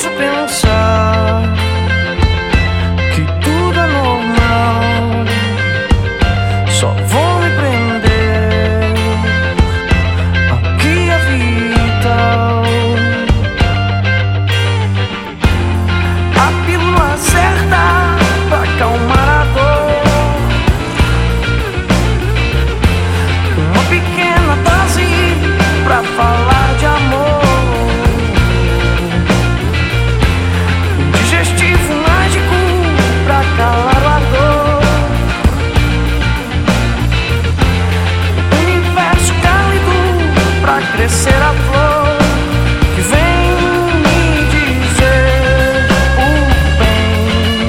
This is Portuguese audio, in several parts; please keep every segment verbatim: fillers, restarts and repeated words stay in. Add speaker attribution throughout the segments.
Speaker 1: deixo pensar que tudo é normal. Só vou me prender aqui é vital. A pílula certa pra acalmar a dor, uma pequena dose pra falar de amor. Crescer a flor que vem me dizer o bem.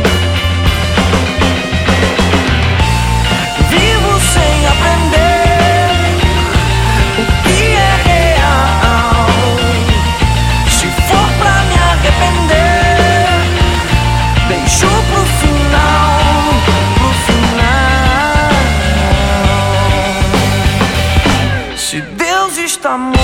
Speaker 1: Vivo sem aprender o que é real. Se for pra me arrepender, deixo pro final, pro final. Se Deus está